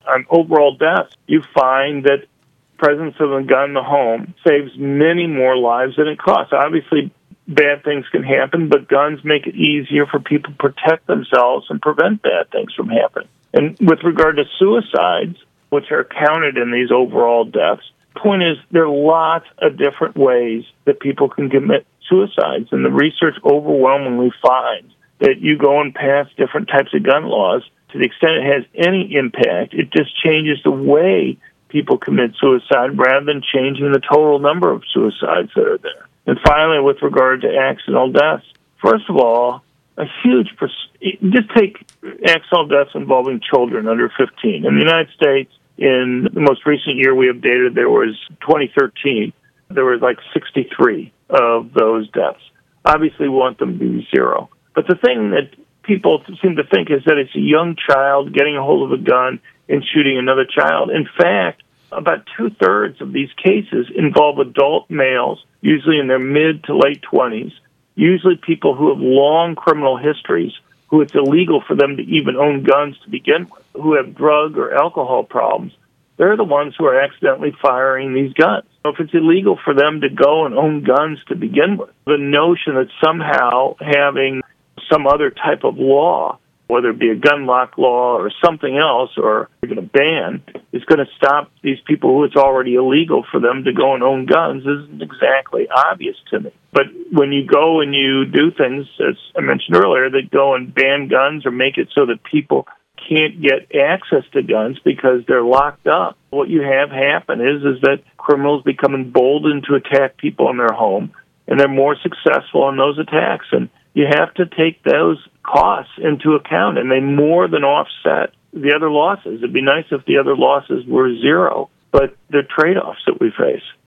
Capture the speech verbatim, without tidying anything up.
on overall deaths, you find that presence of a gun in the home saves many more lives than it costs. Obviously, bad things can happen, but guns make it easier for people to protect themselves and prevent bad things from happening. And with regard to suicides, which are counted in these overall deaths, the point is there are lots of different ways that people can commit suicides, and the research overwhelmingly finds that you go and pass different types of gun laws, to the extent it has any impact, it just changes the way people commit suicide rather than changing the total number of suicides that are there. And finally, with regard to accidental deaths, first of all, a huge, pers- just take accidental deaths involving children under fifteen. In the United States, in the most recent year we updated, there was twenty thirteen, there was like sixty-three of those deaths. Obviously, we want them to be zero. But the thing that people seem to think is that it's a young child getting a hold of a gun and shooting another child. In fact, about two-thirds of these cases involve adult males, usually in their mid to late twenties, usually people who have long criminal histories, who it's illegal for them to even own guns to begin with, who have drug or alcohol problems. They're the ones who are accidentally firing these guns. So if it's illegal for them to go and own guns to begin with, the notion that somehow having some other type of law, whether it be a gun lock law or something else, or even a ban, is going to stop these people who it's already illegal for them to go and own guns isn't exactly obvious to me. But when you go and you do things, as I mentioned earlier, that go and ban guns or make it so that people can't get access to guns because they're locked up, what you have happen is, is that criminals become emboldened to attack people in their home, and they're more successful in those attacks. And you have to take those costs into account, and they more than offset the other losses. It'd be nice if the other losses were zero, but they're trade-offs that we face.